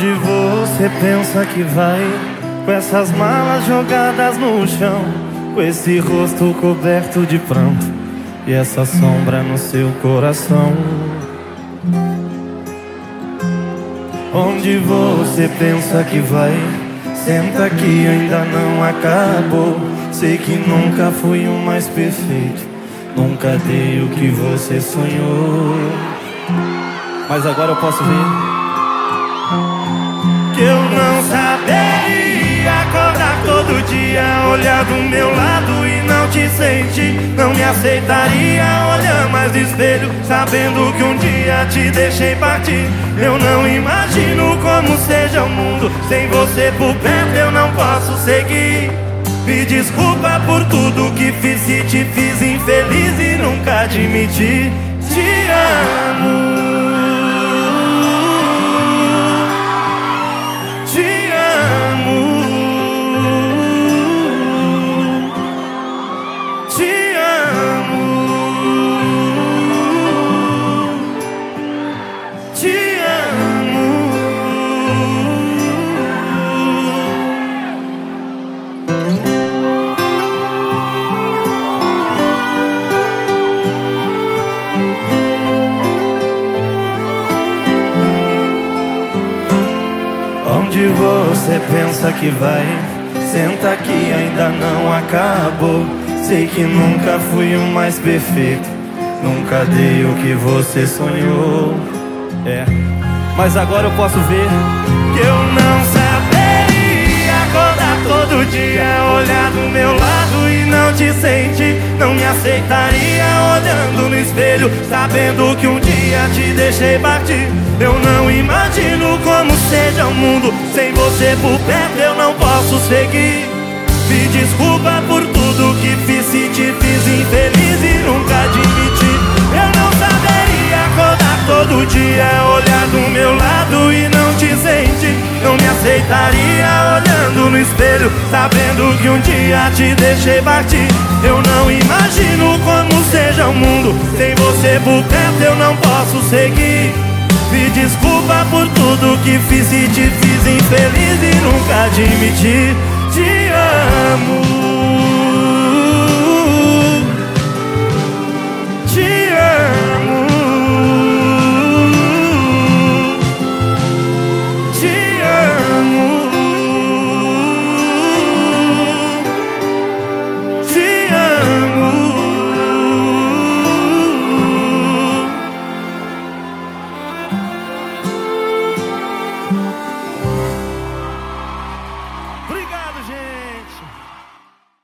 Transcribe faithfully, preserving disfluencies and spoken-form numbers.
Onde você pensa que vai, com essas malas jogadas no chão, com esse rosto coberto de pranto e essa sombra no seu coração? Onde você pensa que vai, senta que ainda não acabou. Sei que nunca fui o mais perfeito, nunca dei o que você sonhou. Mas agora eu posso ver que eu não saberia acordar todo dia, olhar do meu lado e não te sentir. Não me aceitaria olhar mais no espelho, sabendo que um dia te deixei partir. Eu não imagino como seja o mundo sem você por perto, eu não posso seguir. Me desculpa por tudo que fiz, se te fiz infeliz e nunca admiti. Te amo. Onde você pensa que vai, senta que ainda não acabou. Sei que nunca fui o mais perfeito, nunca dei o que você sonhou. É, mas agora eu posso ver que eu não saberia acordar todo dia, olhar do meu lado e não te sentir. Não me aceitaria olhando no espelho, sabendo que um dia te deixei partir. Eu não imagino como seja o mundo sem você por perto, eu não posso seguir. Me desculpa por tudo que fiz, se te fiz infeliz e nunca admiti. Eu não saberia acordar todo dia, olhar do meu lado e não te sentir. Não me aceitaria olhando no espelho, sabendo que um dia te deixei partir. Eu não imagino como seja o mundo sem você por perto, eu não posso seguir. Me desculpa por tudo que fiz e te fiz infeliz e nunca admiti. Te amo.